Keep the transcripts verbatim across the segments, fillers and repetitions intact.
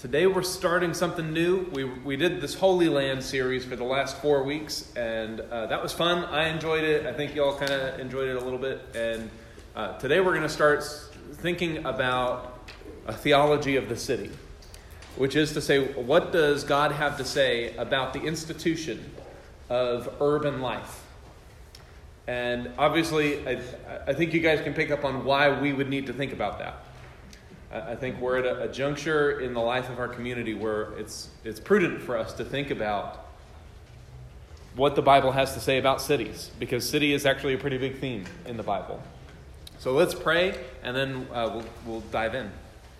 today we're starting something new. We we did this Holy Land series for the last four weeks, and uh, that was fun. I enjoyed it. I think y'all kind of enjoyed it a little bit. And uh, today we're going to start thinking about a theology of the city, which is to say, what does God have to say about the institution of urban life? And obviously, I, I think you guys can pick up on why we would need to think about that. I think we're at a, a juncture in the life of our community where it's it's prudent for us to think about what the Bible has to say about cities, because city is actually a pretty big theme in the Bible. So let's pray, and then uh, we'll we'll dive in.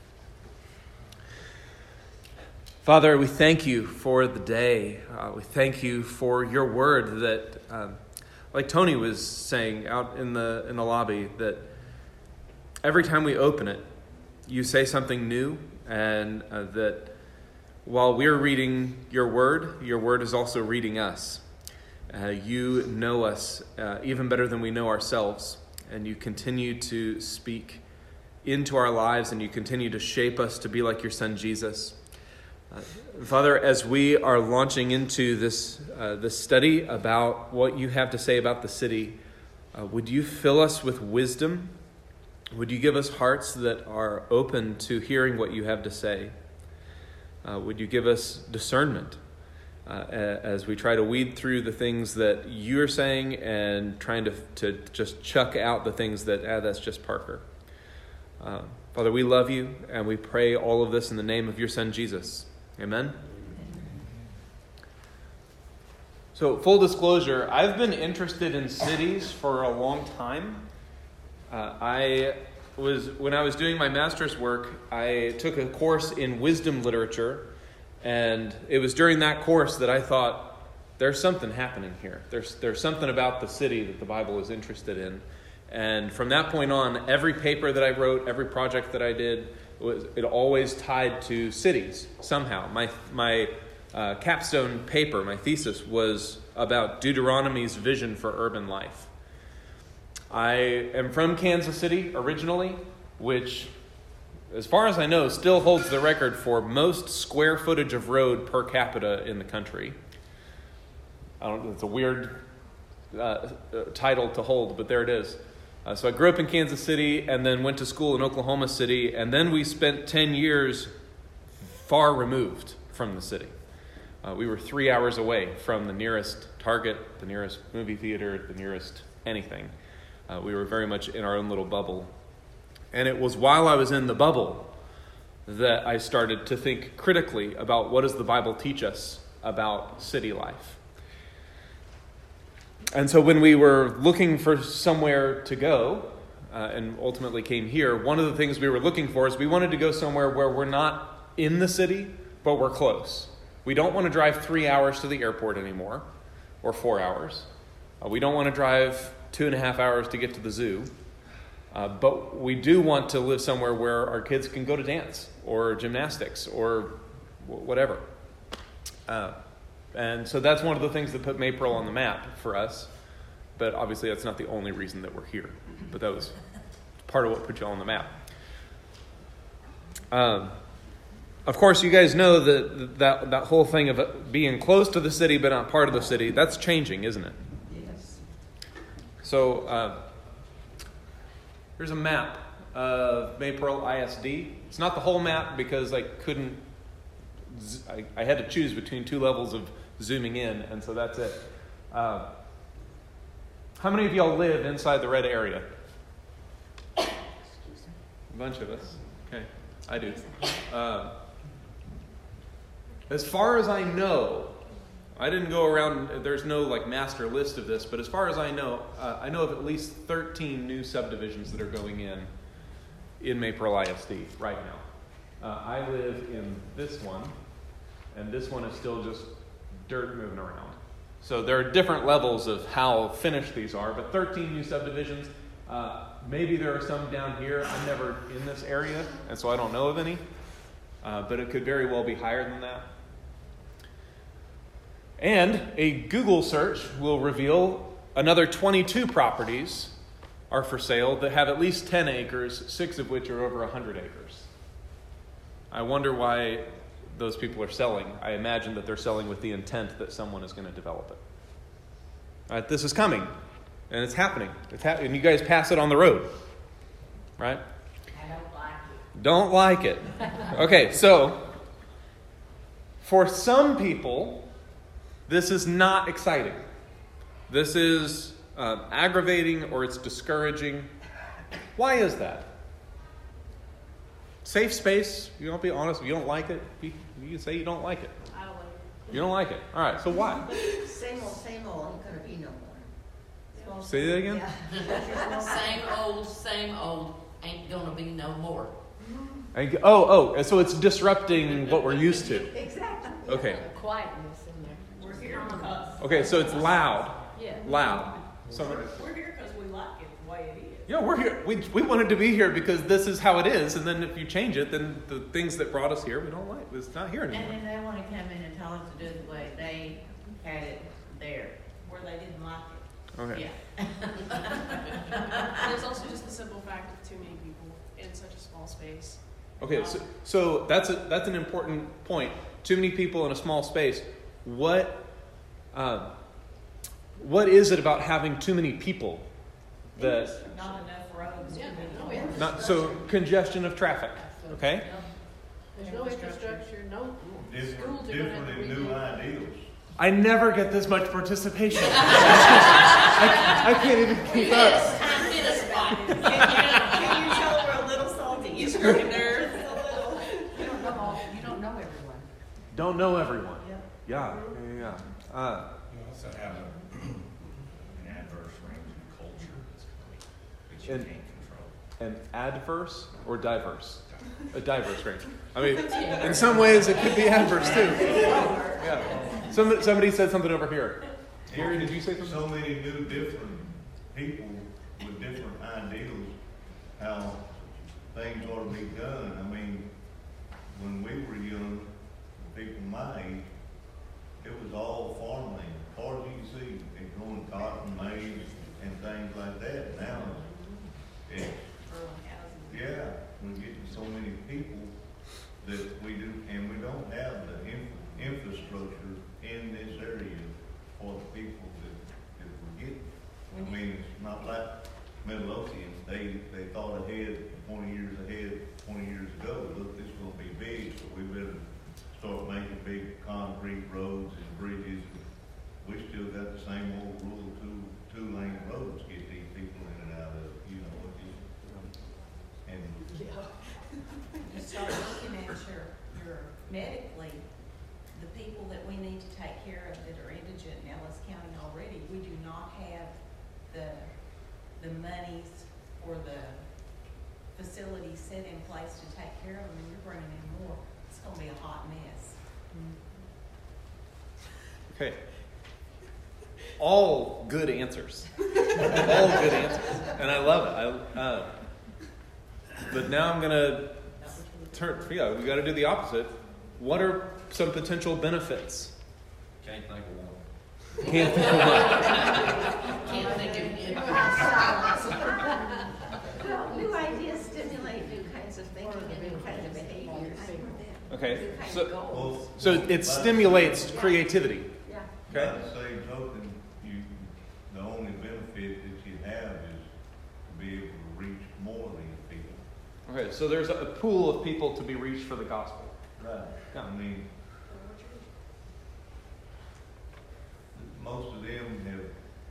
Father, we thank you for the day. Uh, we thank you for your word that, um, like Tony was saying out in the in the lobby, that every time we open it, you say something new, and uh, that while we're reading your word, your word is also reading us. Uh, you know us uh, even better than we know ourselves, and you continue to speak into our lives, and you continue to shape us to be like your son Jesus. Uh, Father, as we are launching into this uh, this study about what you have to say about the city, uh, would you fill us with wisdom? Would you give us hearts that are open to hearing what you have to say? Uh, would you give us discernment uh, as we try to weed through the things that you're saying and trying to, to just chuck out the things that, ah, that's just Parker. Uh, Father, we love you, and we pray all of this in the name of your son, Jesus. Amen? So, full disclosure, I've been interested in cities for a long time. Uh, I was, when I was doing my master's work, I took a course in wisdom literature, and it was during that course that I thought, there's something happening here. There's there's something about the city that the Bible is interested in. And from that point on, every paper that I wrote, every project that I did, was it always tied to cities somehow. My my uh, capstone paper, my thesis, was about Deuteronomy's vision for urban life. I am from Kansas City originally, which, as far as I know, still holds the record for most square footage of road per capita in the country. I don't know, it's a weird uh, title to hold, but there it is. Uh, so I grew up in Kansas City and then went to school in Oklahoma City, and then we spent ten years far removed from the city. Uh, we were three hours away from the nearest Target, the nearest movie theater, the nearest anything. Uh, we were very much in our own little bubble. And it was while I was in the bubble that I started to think critically about what does the Bible teach us about city life. And so when we were looking for somewhere to go, uh, and ultimately came here, one of the things we were looking for is we wanted to go somewhere where we're not in the city, but we're close. We don't want to drive three hours to the airport anymore, or four hours. Uh, we don't want to drive two and a half hours to get to the zoo. Uh, but we do want to live somewhere where our kids can go to dance or gymnastics or w- whatever. Uh, and so that's one of the things that put Maypearl on the map for us. But obviously that's not the only reason that we're here. But that was part of what put you on the map. Um, of course, you guys know that, that that whole thing of being close to the city but not part of the city, that's changing, isn't it? So uh, here's a map of Maypearl I S D. It's not the whole map because I couldn't, z- I, I had to choose between two levels of zooming in, and so that's it. Uh, how many of y'all live inside the red area? A bunch of us. Okay, I do. Uh, as far as I know, I didn't go around, there's no like master list of this, but as far as I know, uh, I know of at least thirteen new subdivisions that are going in in Maypearl I S D right now. Uh, I live in this one, and this one is still just dirt moving around. So there are different levels of how finished these are, but thirteen new subdivisions. Uh, maybe there are some down here. I'm never in this area, and so I don't know of any, uh, but it could very well be higher than that. And a Google search will reveal another twenty-two properties are for sale that have at least ten acres, six of which are over one hundred acres. I wonder why those people are selling, I imagine that they're selling with the intent that someone is going to develop it. All right, this is coming, and it's happening. It's ha- and you guys pass it on the road, right? I don't like it. Don't like it. Okay, so for some people, this is not exciting. This is uh, aggravating or it's discouraging. Why is that? Safe space, you don't be honest, you don't like it, you, you can say you don't like it. I don't like it. You don't like it. All right, so why? Same old, same old, ain't gonna be no more. Say that again? Yeah. Same old, same old, ain't gonna be no more. And, oh, oh, so it's disrupting what we're used to. Exactly. Okay. Quietness in there. We're here because. Okay, so it's loud. Yeah. Loud. So, We're here because we like it the way it is. yeah, we're here. We, we wanted to be here because this is how it is. And then if you change it, then the things that brought us here, we don't like. It's not here And anymore. then they want to come in and tell us to do it the way they had it there. Where they didn't like it. Okay. Yeah. There's also just the simple fact of too many people in such a small space. Okay, so, so that's a, that's an important point. Too many people in a small space. What uh, what is it about having too many people that Not enough roads. Yeah, to no, be- yeah. not so congestion of traffic? Okay. There's no infrastructure, no schools Different, are gonna have different to and be new built. ideals. I never get this much participation. I, I can't even keep up. Time hit a spot. Can you tell we're a little salty? It's your nerves a little. You don't know all, you don't know everyone. Don't know everyone. Yeah. Yeah, yeah, yeah. Uh, You also have a, an adverse range in culture that you And- can't control. an adverse or diverse? A diverse range. I mean, in some ways it could be adverse too. Yeah. Some, somebody said something over here. Gary, did you say something? So many new different people with different ideals, how things ought to be done. I mean, when we were young, people my age, it was all farmland. As far as you can see, they growing cotton, maize, and things like that. Now, it's, yeah, we're getting so many people that we do, and we don't have the in, infrastructure in this area for the people that, that we're getting. I mean, it's not like Midlothian. They, they thought ahead, twenty years ahead, twenty years ago, look, this is gonna be big, so we better start making big concrete roads and bridges. We still got the same old rule, two, two lane roads, get these people in and out of, you know, what you, and You start looking at your, your medically, the people that we need to take care of that are indigent in Ellis County already, we do not have the, the monies or the facilities set in place to take care of them, and you're bringing in more. It's gonna be a hot mess. Okay. All good answers. All good answers. And I love it. I, uh, but now I'm going to turn, yeah, we got to do the opposite. What are some potential benefits? Can't think of one. Can't think of one. Can't think of it. Well, new ideas stimulate new kinds of thinking and new kinds of behaviors. Okay. New kinds So, of goals. Well, so it stimulates creativity. Yeah. Okay. by the same token, you, the only benefit that you have is to be able to reach more of these people. Okay. So there's a pool of people to be reached for the gospel. Right. Yeah. I mean, most of them have,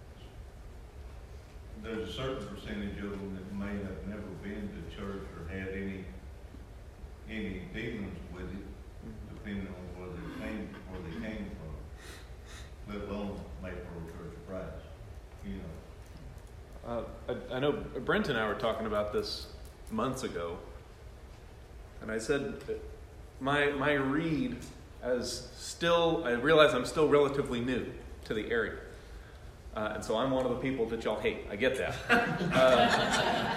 there's a certain percentage of them that may have never been to church or had any, any dealings with it, depending on where they came, where they came from, let alone Mayport Church of Christ, you know. Uh, I, I know Brent and I were talking about this months ago, and I said that my my read as still, I realize I'm still relatively new to the area, uh, and so I'm one of the people that y'all hate. I get that, uh,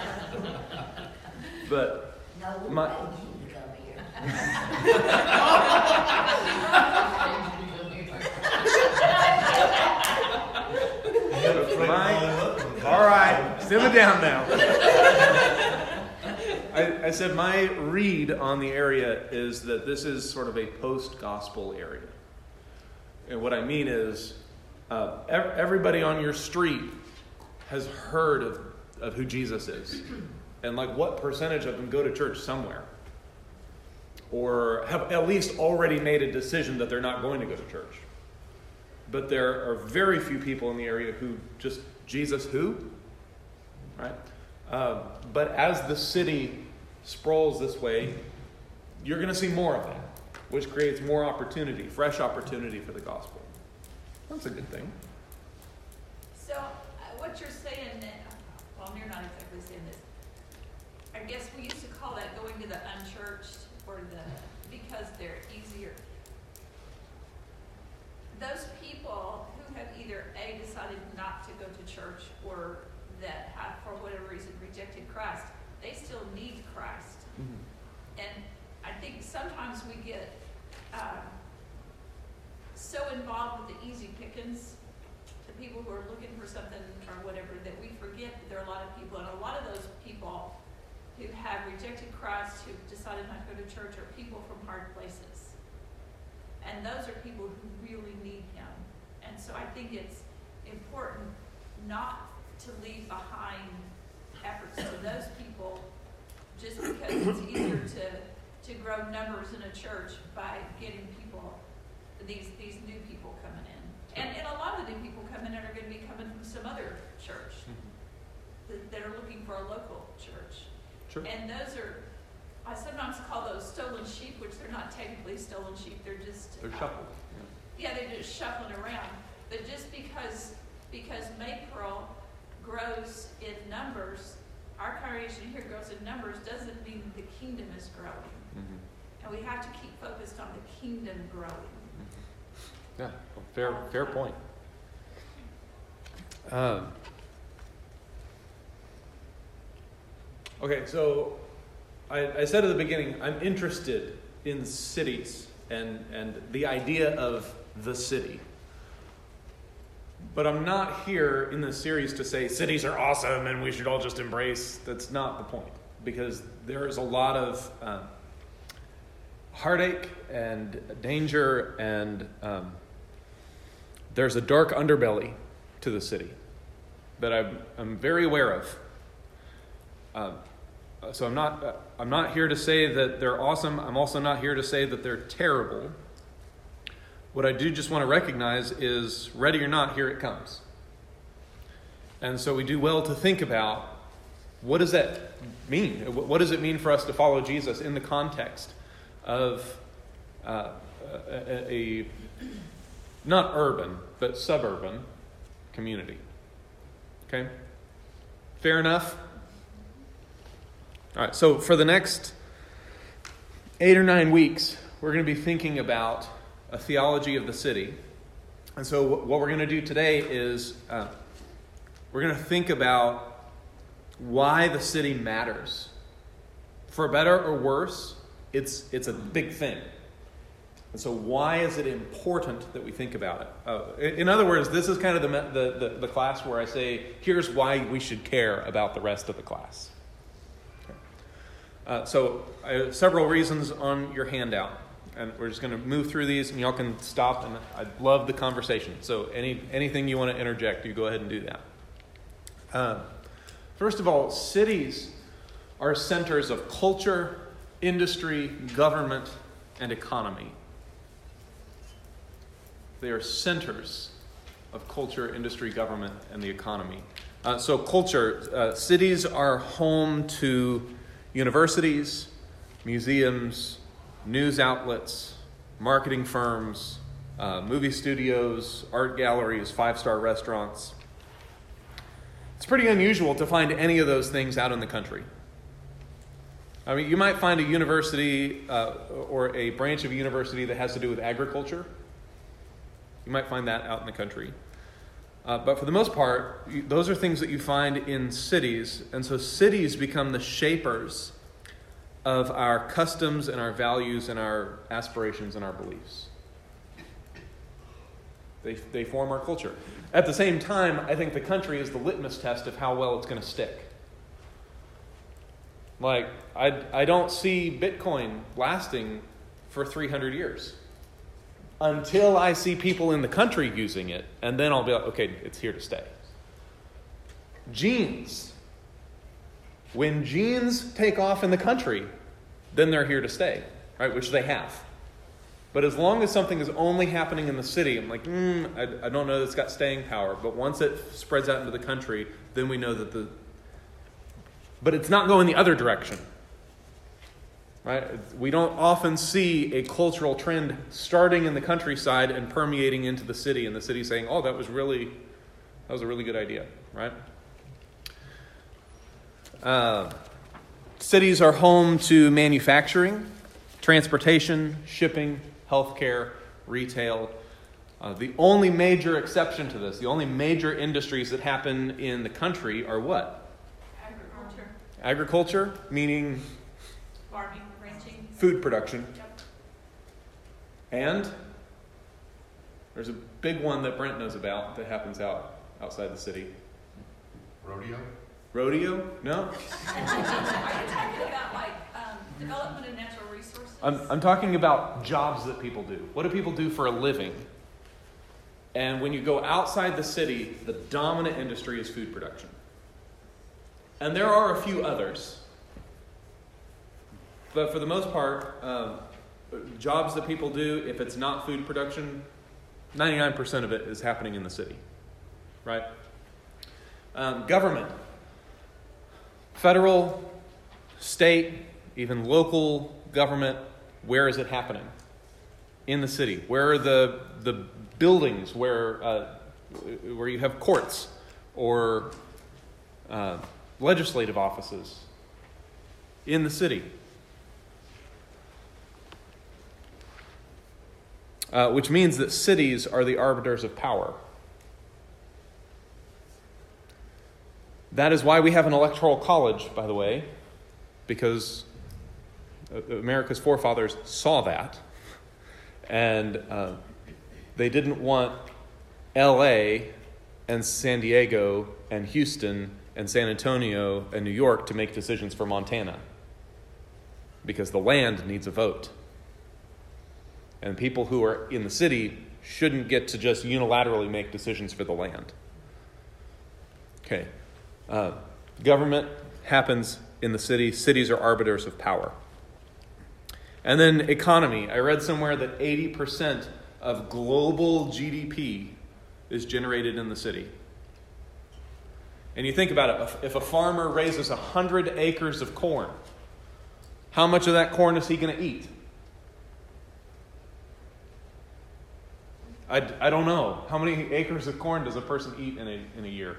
but No, My- way you to come here. My, all right, simmer down now. I, I said my read on the area is that this is sort of a post-gospel area. And what I mean is, uh, everybody on your street has heard of, of who Jesus is. And like what percentage of them go to church somewhere? Or have at least already made a decision that they're not going to go to church. But there are very few people in the area who just, Jesus who? Right? Uh, but as the city sprawls this way, you're going to see more of that, which creates more opportunity, fresh opportunity for the gospel. That's a good thing. So, uh, what you're saying, uh, well, you're not exactly saying this. I guess we used to call that going to the unchurched, or the, because they're easier. Those people who have either A, decided not to go to church, or that have, for whatever reason, rejected Christ, they still need Christ. Mm-hmm. And I think sometimes we get uh, so involved with the easy pickings, the people who are looking for something or whatever, that we forget that there are a lot of people, and a lot of those people who have rejected Christ, who've decided not to go to church, are people from hard places. And those are people who really need him. And so I think it's important not to leave behind efforts to those people just because it's easier to, to grow numbers in a church by getting people, these these new people coming in. And, and a lot of the new people coming in are going to be coming from some other church that, that are looking for a local church. Sure. And those are, I sometimes call those stolen sheep, which they're not technically stolen sheep, they're just... They're uh, shuffled. Yeah. yeah, they're just shuffling around. But just because because Maypearl grows in numbers, our congregation here grows in numbers, doesn't mean the kingdom is growing. Mm-hmm. And we have to keep focused on the kingdom growing. Mm-hmm. Yeah, well, fair, fair point. Um, okay, so I, I said at the beginning, I'm interested in cities and, and the idea of the city. But I'm not here in this series to say cities are awesome and we should all just embrace. That's not the point. Because there is a lot of um, heartache and danger, and um, there's a dark underbelly to the city that I'm, I'm very aware of. Um, so I'm not, uh, I'm not here to say that they're awesome. I'm also not here to say that they're terrible. What I do just want to recognize is, ready or not, here it comes. And so we do well to think about, what does that mean? What does it mean for us to follow Jesus in the context of uh, a, a, not urban, but suburban community? Okay? Fair enough? All right, so for the next eight or nine weeks, we're going to be thinking about a theology of the city. And so what we're going to do today is uh, we're going to think about why the city matters. For better or worse, it's it's a big thing. And so why is it important that we think about it? Uh, in other words, this is kind of the, the, the, the class where I say, here's why we should care about the rest of the class. Okay. Uh, so I have several reasons on your handout. And we're just going to move through these, and y'all can stop, and I love the conversation. So any anything you want to interject, you go ahead and do that. Uh, first of all, cities are centers of culture, industry, government, and economy. They are centers of culture, industry, government, and the economy. Uh, so culture, uh, cities are home to universities, museums, news outlets, marketing firms, uh, movie studios, art galleries, five-star restaurants. It's pretty unusual to find any of those things out in the country. I mean, you might find a university uh, or a branch of a university that has to do with agriculture. You might find that out in the country. Uh, but for the most part, you, those are things that you find in cities. And so cities become the shapers of our customs and our values and our aspirations and our beliefs. They, they form our culture. At the same time, I think the country is the litmus test of how well it's going to stick. Like, I, I don't see Bitcoin lasting for three hundred years until I see people in the country using it, and then I'll be like, okay, it's here to stay. Jeans. When jeans take off in the country, then they're here to stay, right? Which they have. But as long as something is only happening in the city, I'm like, mm, I, I don't know that it's got staying power. But once it spreads out into the country, then we know that the... But it's not going the other direction, right? We don't often see a cultural trend starting in the countryside and permeating into the city, and the city saying, oh, that was really, that was a really good idea, right? Uh, cities are home to manufacturing, transportation, shipping, healthcare, retail. Uh, the only major exception to this, the only major industries that happen in the country are what? Agriculture. Agriculture, meaning Farming, ranching. food production. Yep. And there's a big one that Brent knows about that happens out outside the city. Rodeo? Rodeo? No? Are you talking about like um, development of natural resources? I'm, I'm talking about jobs that people do. What do people do for a living? And when you go outside the city, the dominant industry is food production. And there are a few others. But for the most part, um, jobs that people do, if it's not food production, ninety-nine percent of it is happening in the city. Right? Um, government. Federal, state, even local government, where is it happening? In the city. Where are the the buildings where uh, where you have courts or uh, legislative offices? In the city. Uh, which means that cities are the arbiters of power. That is why we have an electoral college, by the way, because America's forefathers saw that, and uh, they didn't want L A and San Diego and Houston and San Antonio and New York to make decisions for Montana, because the land needs a vote. And people who are in the city shouldn't get to just unilaterally make decisions for the land. Okay. Uh, government happens in the city. Cities are arbiters of power. And then economy. I read somewhere that eighty percent of global G D P is generated in the city. And you think about it. If a farmer raises one hundred acres of corn, how much of that corn is he going to eat? I, I don't know. How many acres of corn does a person eat in a in a year?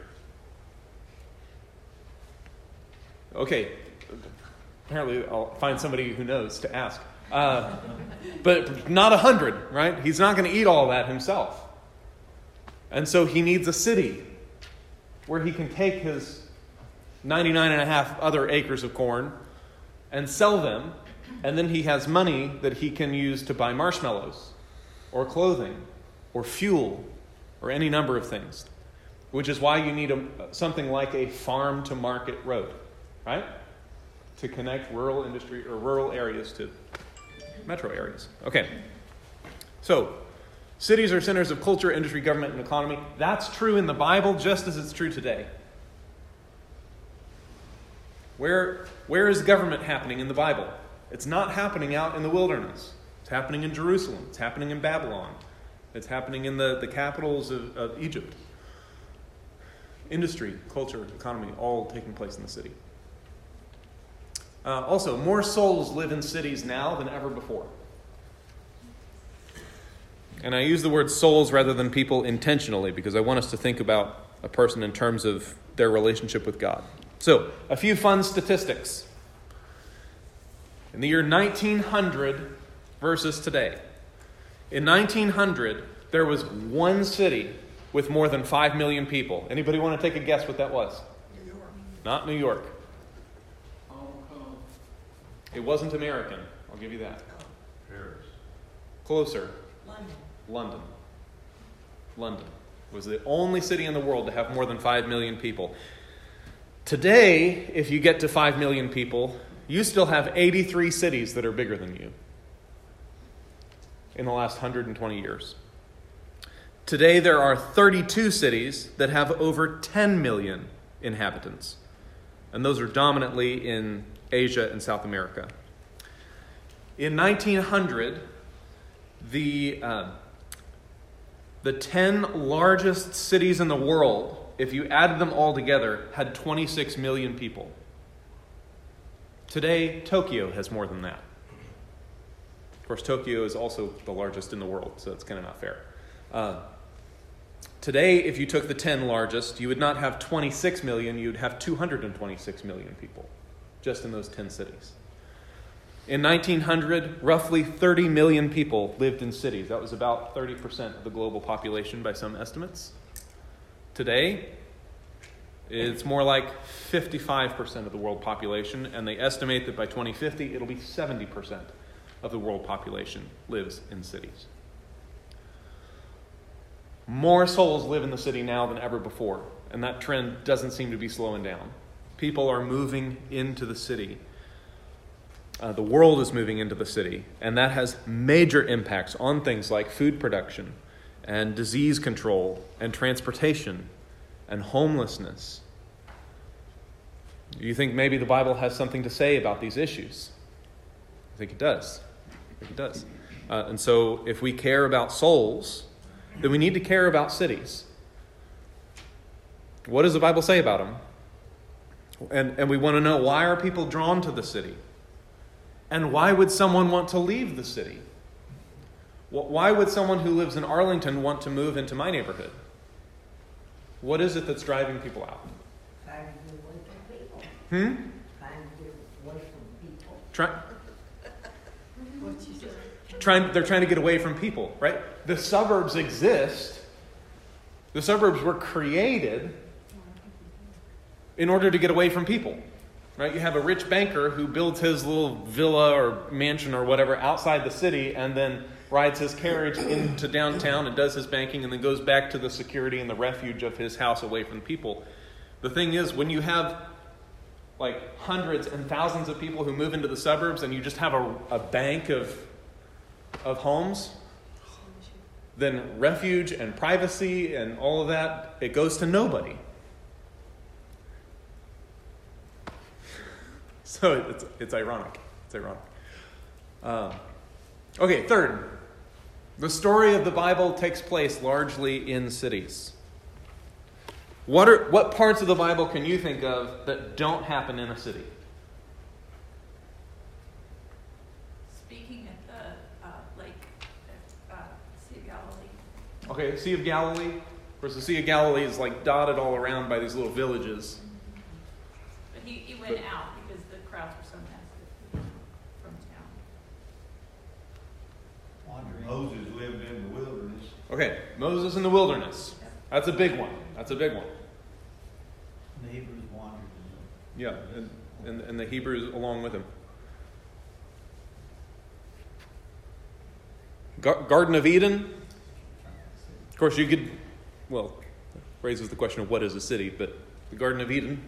Okay, apparently I'll find somebody who knows to ask. Uh, but not a hundred, right? He's not going to eat all that himself. And so he needs a city where he can take his ninety-nine and a half other acres of corn and sell them, and then he has money that he can use to buy marshmallows or clothing or fuel or any number of things, which is why you need a, something like a farm-to-market road. Right? To connect rural industry or rural areas to metro areas. Okay. So, cities are centers of culture, industry, government, and economy. That's true in the Bible just as it's true today. Where, where is government happening in the Bible? It's not happening out in the wilderness. It's happening in Jerusalem. It's happening in Babylon. It's happening in the, the capitals of, of Egypt. Industry, culture, economy, all taking place in the city. Uh, also, more souls live in cities now than ever before. And I use the word souls rather than people intentionally because I want us to think about a person in terms of their relationship with God. So, a few fun statistics. In the year nineteen hundred versus today. In nineteen hundred, there was one city with more than five million people. Anybody want to take a guess what that was? New York. Not New York. It wasn't American. I'll give you that. Paris. Closer. London. London. London was the only city in the world to have more than five million people. Today, if you get to five million people, you still have eighty-three cities that are bigger than you in the last one hundred twenty years. Today, there are thirty-two cities that have over ten million inhabitants, and those are dominantly in Asia and South America. In nineteen hundred, the, uh, the ten largest cities in the world, if you added them all together, had twenty-six million people. Today, Tokyo has more than that. Of course, Tokyo is also the largest in the world, so it's kind of not fair. Uh, today, if you took the ten largest, you would not have twenty-six million, you'd have two hundred twenty-six million people, just in those ten cities. In nineteen hundred, roughly thirty million people lived in cities. That was about thirty percent of the global population by some estimates. Today, it's more like fifty-five percent of the world population, and they estimate that by twenty fifty, it'll be seventy percent of the world population lives in cities. More souls live in the city now than ever before, and that trend doesn't seem to be slowing down. People are moving into the city. Uh, the world is moving into the city, and that has major impacts on things like food production and disease control and transportation and homelessness. Do you think maybe the Bible has something to say about these issues? I think it does. I think it does. Uh, and so if we care about souls, then we need to care about cities. What does the Bible say about them? And, and we want to know, why are people drawn to the city? And why would someone want to leave the city? Why would someone who lives in Arlington want to move into my neighborhood? What is it that's driving people out? Trying to get away from people. Hmm? Trying to get away from people. Try, trying, they're trying to get away from people, right? The suburbs exist. The suburbs were created in order to get away from people. Right? You have a rich banker who builds his little villa or mansion or whatever outside the city and then rides his carriage into downtown and does his banking and then goes back to the security and the refuge of his house away from people. The thing is, when you have like hundreds and thousands of people who move into the suburbs and you just have a, a bank of, of homes, then refuge and privacy and all of that, it goes to nobody. So it's it's ironic. It's ironic. Um, okay, third. The story of the Bible takes place largely in cities. What are what parts of the Bible can you think of that don't happen in a city? Speaking at the uh, lake, uh, Sea of Galilee. Okay, Sea of Galilee. Of course, the Sea of Galilee is like dotted all around by these little villages. But he, he went out because the crowds were so massive from town. Moses lived in the wilderness. Okay, Moses in the wilderness. That's a big one. That's a big one. The Hebrews wandered. Yeah, and, and, and the Hebrews along with him. Gar- Garden of Eden. Of course, you could, well, raises the question of what is a city, but the Garden of Eden.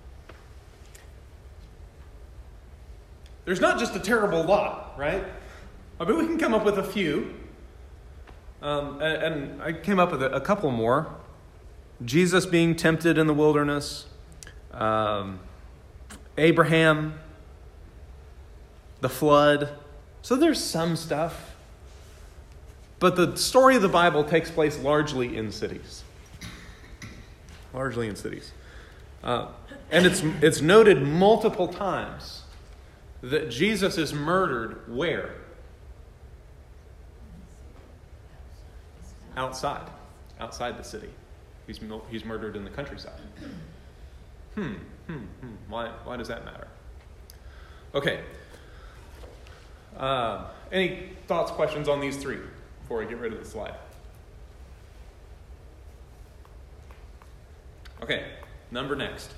There's not just a terrible lot, right? I mean, we can come up with a few. Um, and, and I came up with a, a couple more. Jesus being tempted in the wilderness. Um, Abraham. The flood. So there's some stuff. But the story of the Bible takes place largely in cities. Largely in cities. Uh, and it's it's noted multiple times that Jesus is murdered where? Outside. Outside the city. He's he's murdered in the countryside. Hmm, hmm, hmm. Why, why does that matter? Okay. Uh, any thoughts, questions on these three before I get rid of the slide? Okay, number next.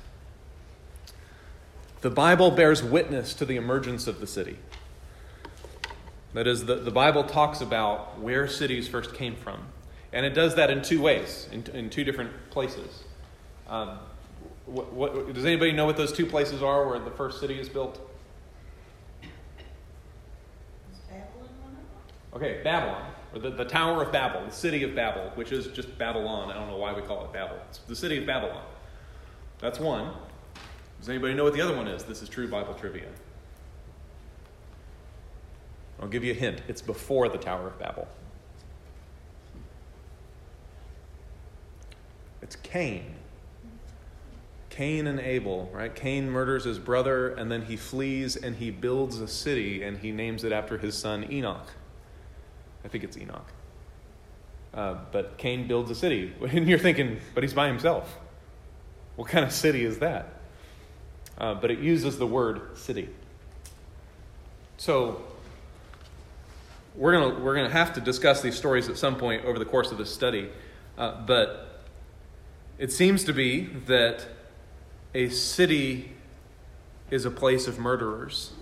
The Bible bears witness to the emergence of the city. That is, the, the Bible talks about where cities first came from. And it does that in two ways, in, in two different places. Um, what, what, does anybody know what those two places are where the first city is built? Is Babylon one of them? Okay, Babylon, or the, the Tower of Babel, the city of Babel, which is just Babylon. I don't know why we call it Babel. It's the city of Babylon. That's one. Does anybody know what the other one is? This is true Bible trivia. I'll give you a hint. It's before the Tower of Babel. It's Cain. Cain and Abel, right? Cain murders his brother, and then he flees and he builds a city, and he names it after his son Enoch. I think it's Enoch. Uh, but Cain builds a city. And you're thinking, but he's by himself. What kind of city is that? Uh, but it uses the word city. So we're gonna we're gonna have to discuss these stories at some point over the course of this study. Uh, but it seems to be that a city is a place of murderers.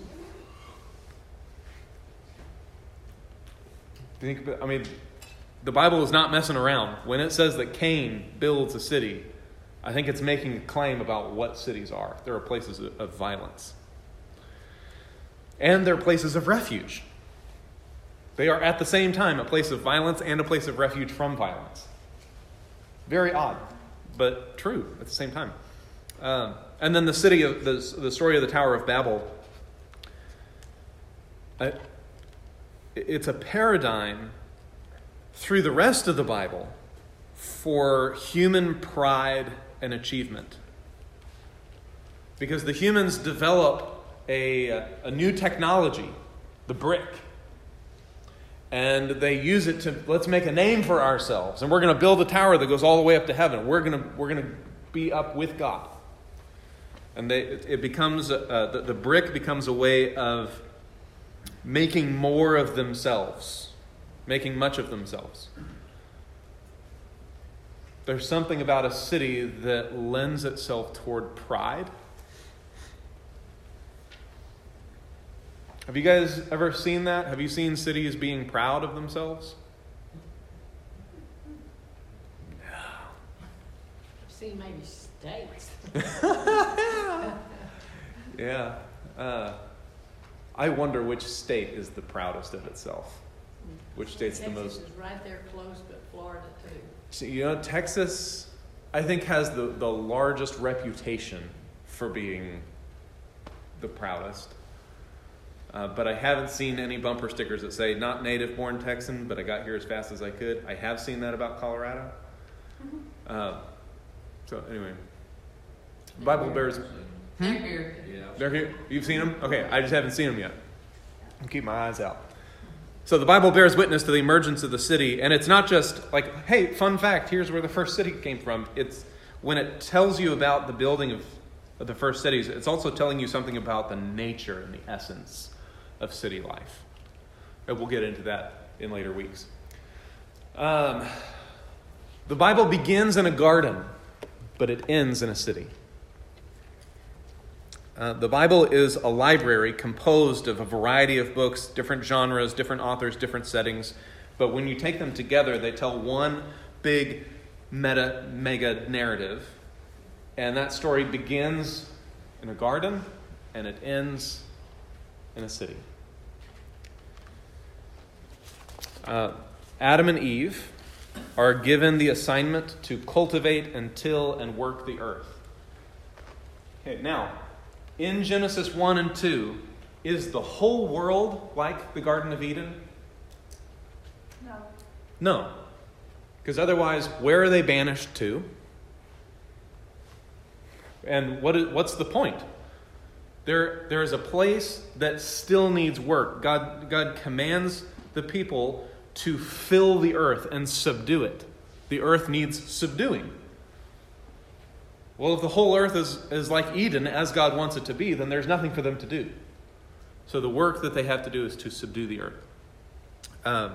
Think, I mean, the Bible is not messing around. When it says that Cain builds a city, I think it's making a claim about what cities are. There are places of, of violence. And they're places of refuge. They are at the same time a place of violence and a place of refuge from violence. Very odd, but true at the same time. Um, and then the city of the, the story of the Tower of Babel. I, it's a paradigm through the rest of the Bible for human pride and achievement. Because the humans develop a, a new technology, the brick, and they use it to, let's make a name for ourselves, and we're going to build a tower that goes all the way up to heaven. We're going to we're going to be up with God. And they, it becomes uh, the, the brick becomes a way of making more of themselves, making much of themselves. There's something about a city that lends itself toward pride. Have you guys ever seen that? Have you seen cities being proud of themselves? I've seen maybe states. Yeah. Uh, I wonder which state is the proudest of itself. Which state's the most... Texas is right there close, but Florida too. So, you know, Texas, I think, has the, the largest reputation for being the proudest. Uh, but I haven't seen any bumper stickers that say, not native-born Texan, but I got here as fast as I could. I have seen that about Colorado. Mm-hmm. Uh, so, anyway. The Bible bears... They're here. They're here? You've seen them? Okay, I just haven't seen them yet. I'll keep my eyes out. So the Bible bears witness to the emergence of the city, and it's not just like, hey, fun fact, here's where the first city came from. It's when it tells you about the building of, of the first cities, it's also telling you something about the nature and the essence of city life. And we'll get into that in later weeks. Um, the Bible begins in a garden, but it ends in a city. Uh, the Bible is a library composed of a variety of books, different genres, different authors, different settings. But when you take them together, they tell one big meta, mega narrative. And that story begins in a garden, and it ends in a city. Uh, Adam and Eve are given the assignment to cultivate and till and work the earth. Okay, now... in Genesis one and two, is the whole world like the Garden of Eden? No. No. Because otherwise, where are they banished to? And what is, what's the point? There, there is a place that still needs work. God, God commands the people to fill the earth and subdue it. The earth needs subduing. Well, if the whole earth is, is like Eden, as God wants it to be, then there's nothing for them to do. So the work that they have to do is to subdue the earth. Um,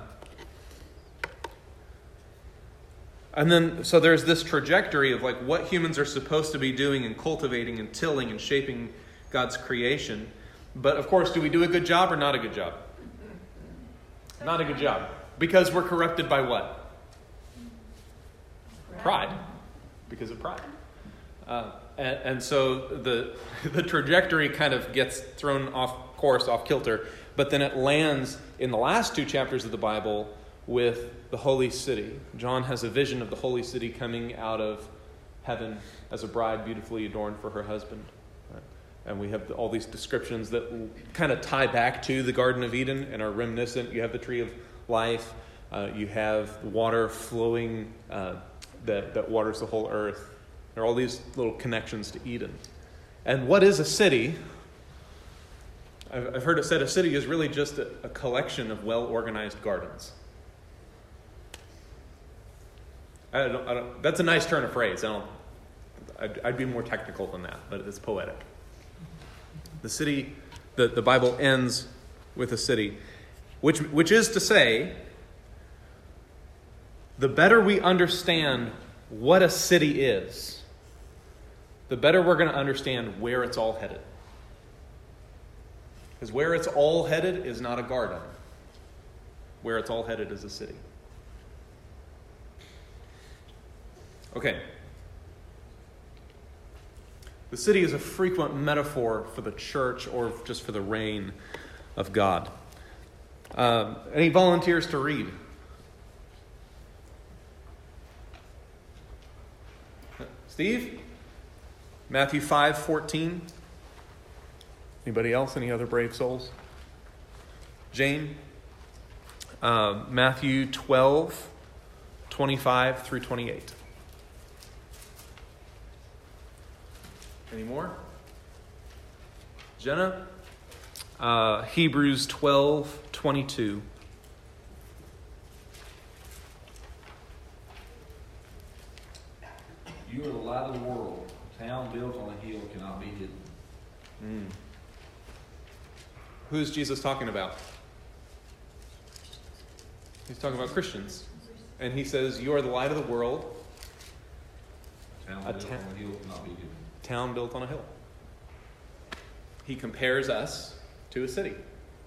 and then, so there's this trajectory of like what humans are supposed to be doing and cultivating and tilling and shaping God's creation. But of course, do we do a good job or not a good job? Not a good job. Because we're corrupted by what? Pride. Because of pride. Uh, and, and so the the trajectory kind of gets thrown off course, off kilter, but then it lands in the last two chapters of the Bible with the holy city. John has a vision of the holy city coming out of heaven as a bride beautifully adorned for her husband. Right? And we have all these descriptions that kind of tie back to the Garden of Eden and are reminiscent. You have the tree of life. Uh, you have water flowing uh, that, that waters the whole earth. There are all these little connections to Eden. And what is a city? I've, I've heard it said a city is really just a, a collection of well-organized gardens. I don't, I don't, that's a nice turn of phrase. I don't, I'd, I'd be more technical than that, but it's poetic. The city, the, the Bible ends with a city, which, which is to say, the better we understand what a city is, the better we're going to understand where it's all headed. Because where it's all headed is not a garden. Where it's all headed is a city. Okay. The city is a frequent metaphor for the church or just for the reign of God. Um, any volunteers to read? Steve? Matthew five fourteen. Anybody else? Any other brave souls? Jane? Uh, Matthew twelve twenty-five through twenty-eight. Any more? Jenna? Uh, Hebrews twelve twenty-two. You are the light of the world. A town built on a hill cannot be hidden. Mm. Who is Jesus talking about? He's talking about Christians. And he says, you are the light of the world. A town A built ta- on a hill cannot be hidden. Town built on a hill. He compares us to a city.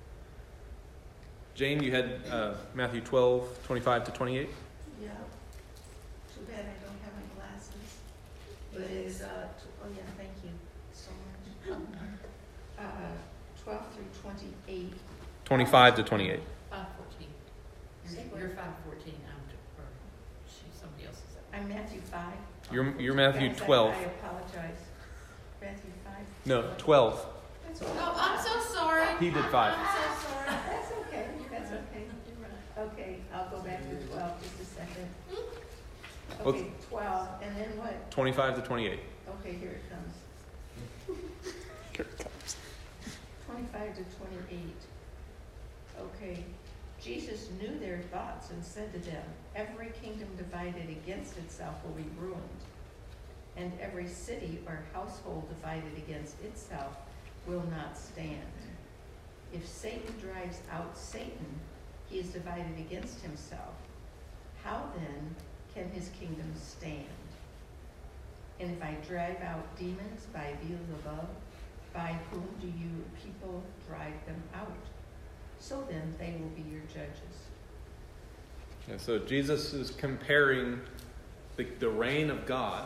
Jane, you had uh, Matthew twelve twenty-five to twenty-eight. Yeah. Too bad I don't have my glasses. But it's, uh, t- oh yeah, thank you so much. Uh, twelve through twenty-eight. twenty-five to twenty-eight. Five fourteen. You're, you're five fourteen, I'm, or she, somebody else is that. I'm Matthew five. You're, you're Matthew Guys, I- twelve. I apologize. Matthew five. No, twelve. That's all Oh, right. I'm so sorry. He did five. I'm so sorry. That's okay, that's okay. Okay, I'll go back to twelve, just a second. Well, Okay, twelve, and then what? twenty-five to twenty-eight. Okay, here it comes. Here it comes. Twenty-five to twenty-eight. Okay, Jesus knew their thoughts and said to them, every kingdom divided against itself will be ruined, and every city or household divided against itself will not stand. If Satan drives out Satan, he is divided against himself. How then can his kingdom stand? And if I drive out demons by Beelzebub, by whom do you people drive them out? So then they will be your judges. Yeah, so Jesus is comparing the, the reign of God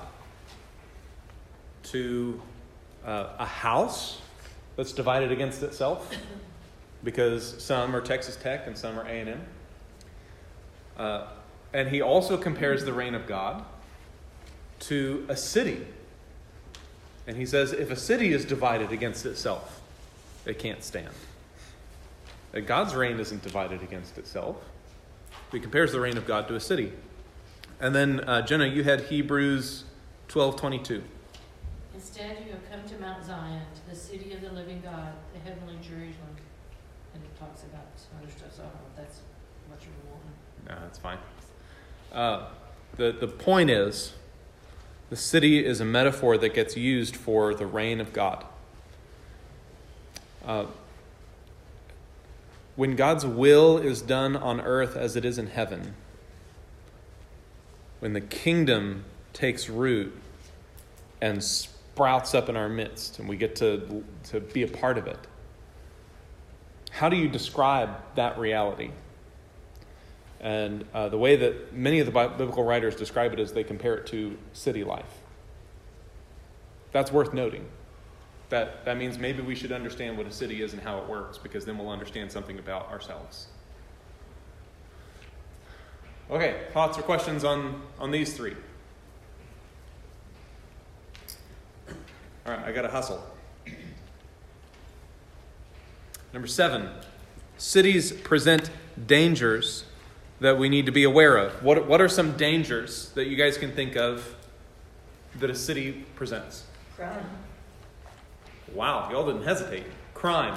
to uh, a house that's divided against itself, because some are Texas Tech and some are A and M. Uh, and he also compares the reign of God to a city. And he says if a city is divided against itself, it can't stand. That God's reign isn't divided against itself. He compares the reign of God to a city. And then, uh, Jenna, you had Hebrews twelve twenty-two. Instead, you have come to Mount Zion, to the city of the living God, the heavenly Jerusalem. And it talks about some other stuff, so I don't know if that's what you're wanting. No, that's fine. Uh, the, the point is, the city is a metaphor that gets used for the reign of God. Uh, when God's will is done on earth as it is in heaven, when the kingdom takes root and sprouts up in our midst and we get to, to be a part of it, how do you describe that reality? And uh, the way that many of the biblical writers describe it is they compare it to city life. that's worth noting. That, that means maybe we should understand what a city is and how it works, because then we'll understand something about ourselves. Okay, thoughts or questions on, on these three? All right, I got to hustle. Number seven, cities present dangers that we need to be aware of. What, what are some dangers that you guys can think of that a city presents? Crime. Wow, y'all didn't hesitate. Crime.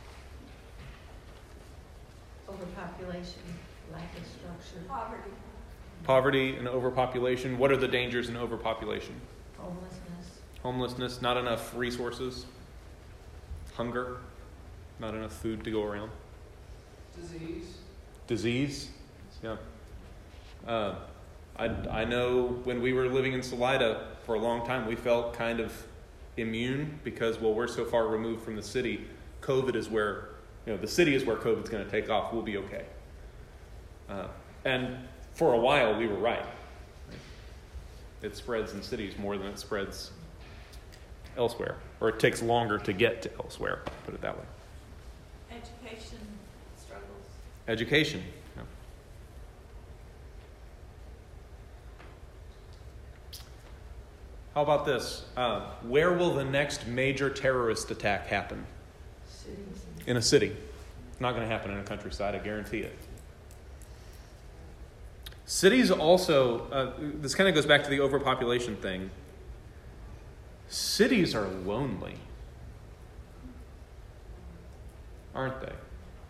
Overpopulation, lack of structure. Poverty. Poverty and overpopulation. What are the dangers in overpopulation? Homelessness. Homelessness, not enough resources. Hunger, not enough food to go around. Disease. Disease, yeah. Uh, I, I know when we were living in Salida for a long time, we felt kind of immune because, well, we're so far removed from the city. COVID is where, you know, the city is where COVID's going to take off. We'll be okay. Uh, and for a while, we were right. It spreads in cities more than it spreads elsewhere, or it takes longer to get to elsewhere, put it that way. Education struggles. Education. Yeah. How about this? Uh, where will the next major terrorist attack happen? Cities. In a city. Not going to happen in a countryside, I guarantee it. Cities also, uh, this kind of goes back to the overpopulation thing. Cities are lonely, aren't they?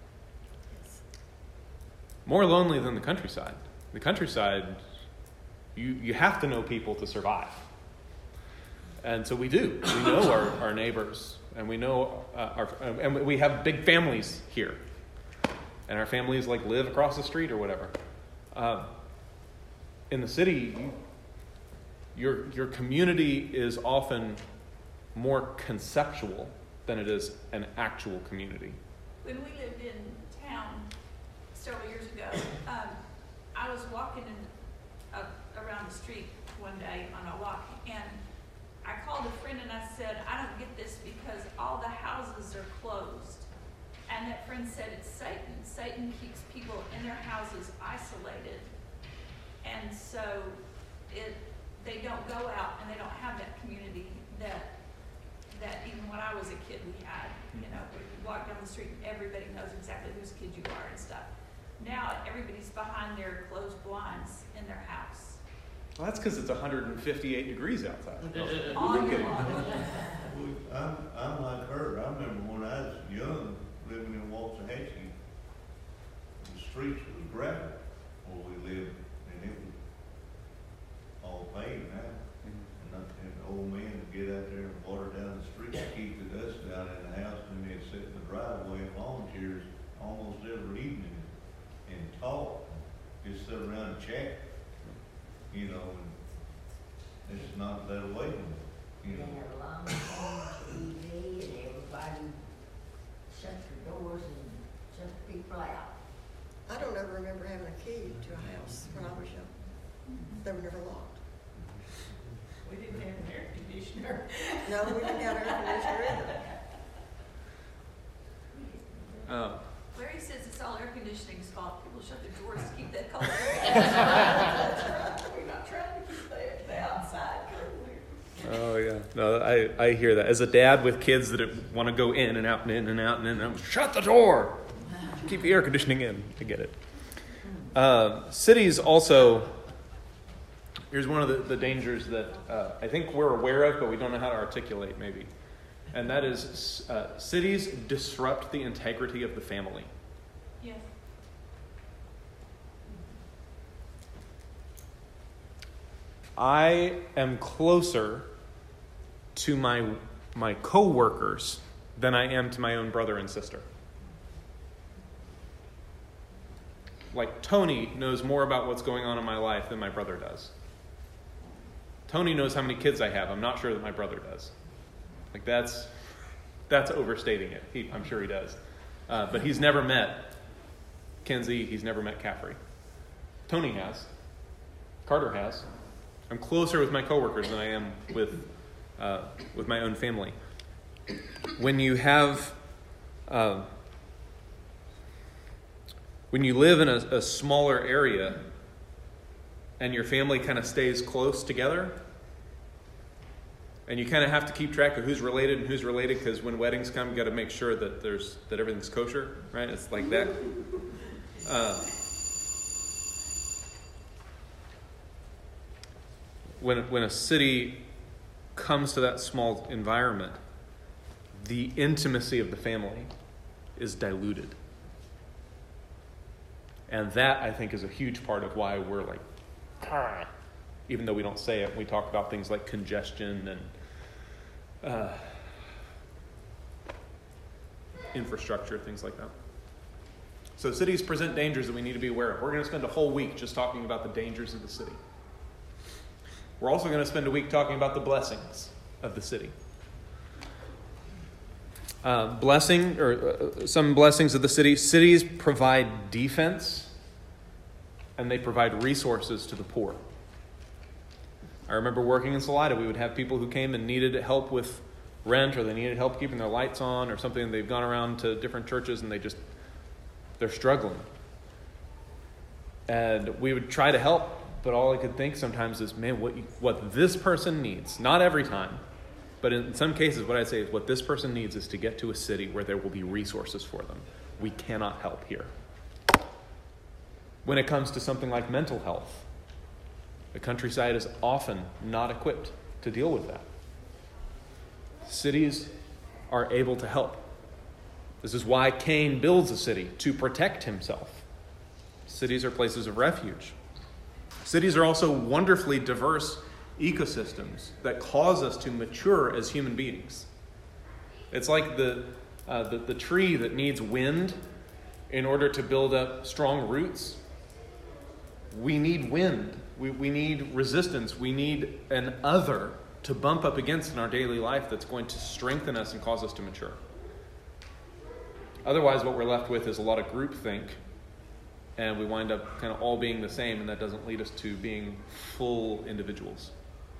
More lonely than the countryside. The countryside, you, you have to know people to survive. And so we do. We know our, our neighbors, and we know uh, our, and we have big families here, and our families like live across the street or whatever. Uh, in the city, you, your your community is often more conceptual than it is an actual community. When we lived in town several years ago, um, I was walking in, uh, around the street one day on a walk, and I called a friend and I said, I don't get this because all the houses are closed. And that friend said, it's Satan. Satan keeps people in their houses isolated. And so it, they don't go out and they don't have that community that, that even when I was a kid we had. You know, we walk down the street and everybody knows exactly whose kid you are and stuff. Now everybody's behind their closed blinds in their house. Well, that's because it's one hundred fifty-eight degrees outside. All You're year kidding. long. Well, I'm, I'm like her. I remember when I was young, living in Waxahachie, the streets was gravel where we lived, and it was all paved now. Mhm. And, the- and the old men would get out there and water down the street to keep the dust down in the house, and they'd sit in the driveway in lawn chairs almost every evening and talk, just sit around and chat. You know, and it's not that way, you They know. had a long T V and everybody shut their doors and shut the people out. I don't ever remember having a key to a house when I was young. They were never locked. We didn't have an air conditioner. No, we didn't have air conditioner either. Um, Larry says it's all air conditioning's fault. People shut their doors to keep that cold air. We're not trying to keep the, the outside cool. oh yeah, no, I, I hear that. As a dad with kids that want to go in and out and in and out and in and out, shut the door. Keep the air conditioning in. I get it. Uh, cities also. Here's one of the, the dangers that uh, I think we're aware of, but we don't know how to articulate, maybe. And that is uh, cities disrupt the integrity of the family. Yes. I am closer to my my coworkers than I am to my own brother and sister. Like Tony knows more about what's going on in my life than my brother does. Tony knows how many kids I have. I'm not sure that my brother does. Like that's that's overstating it. He, I'm sure he does. Uh, but he's never met Kenzie. He's never met Caffrey. Tony has. Carter has. I'm closer with my coworkers than I am with uh, with my own family. When you have, uh, when you live in a, a smaller area and your family kind of stays close together, and you kind of have to keep track of who's related and who's related, because when weddings come, you got to make sure that there's that everything's kosher, right? It's like that. Uh, when when a city comes to that small environment, the intimacy of the family is diluted, and that, I think, is a huge part of why we're like, ah, even though we don't say it, we talk about things like congestion and uh, infrastructure, things like that. So cities present dangers that we need to be aware of. We're going to spend a whole week just talking about the dangers of the city. We're also going to spend a week talking about the blessings of the city. Uh, blessing, or uh, some blessings of the city. Cities provide defense, and they provide resources to the poor. I remember working in Salida, we would have people who came and needed help with rent, or they needed help keeping their lights on, or something, and they've gone around to different churches and they just, they're struggling. And we would try to help, but all I could think sometimes is, man, what you, what this person needs, not every time, but in some cases what I'd say is what this person needs is to get to a city where there will be resources for them. We cannot help here. When it comes to something like mental health, the countryside is often not equipped to deal with that. Cities are able to help. This is why Cain builds a city, to protect himself. Cities are places of refuge. Cities are also wonderfully diverse ecosystems that cause us to mature as human beings. It's like the, uh, the, the tree that needs wind in order to build up strong roots. We need wind. We, we need resistance. We need an other to bump up against in our daily life that's going to strengthen us and cause us to mature. Otherwise, what we're left with is a lot of groupthink, and we wind up kind of all being the same, and that doesn't lead us to being full individuals.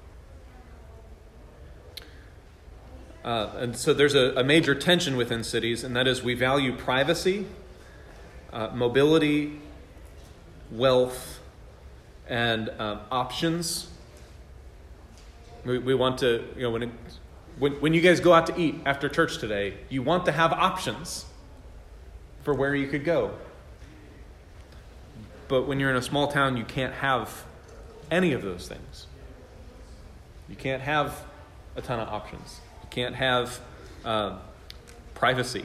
Uh, and so there's a, a major tension within cities, and that is we value privacy, uh, mobility, wealth, and um, options. We, we want to, you know, when, it, when when you guys go out to eat after church today, you want to have options for where you could go. But when you're in a small town, you can't have any of those things. You can't have a ton of options. You can't have uh, privacy.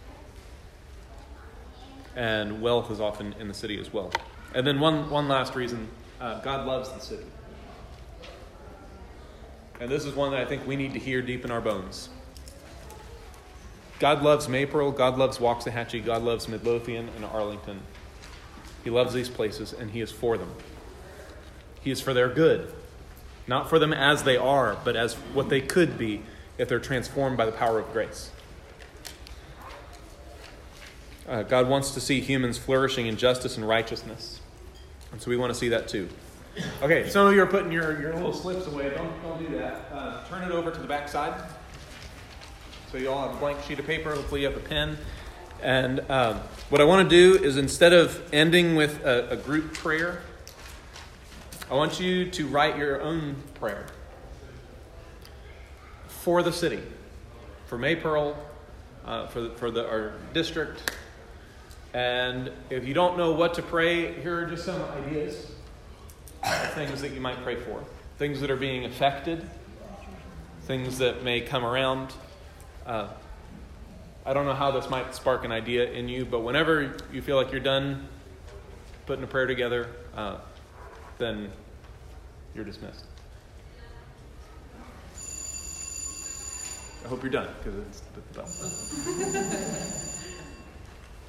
And wealth is often in the city as well. And then one, one last reason, uh, God loves the city. And this is one that I think we need to hear deep in our bones. God loves Maypearl, God loves Waxahachie, God loves Midlothian and Arlington. He loves these places, and He is for them. He is for their good. Not for them as they are, but as what they could be if they're transformed by the power of grace. Uh, God wants to see humans flourishing in justice and righteousness. And so we want to see that too. Okay, some of you are putting your, your little slips away. Don't, don't do that. Uh, turn it over to the back side. So you all have a blank sheet of paper. Hopefully you have a pen. And um, what I want to do is, instead of ending with a, a group prayer, I want you to write your own prayer for the city, for Maypearl, uh, for the, for the, our district. And if you don't know what to pray, here are just some ideas of things that you might pray for. Things that are being affected, things that may come around. Uh, I don't know how this might spark an idea in you, but whenever you feel like you're done putting a prayer together, uh, then you're dismissed. I hope you're done, because it's the bell.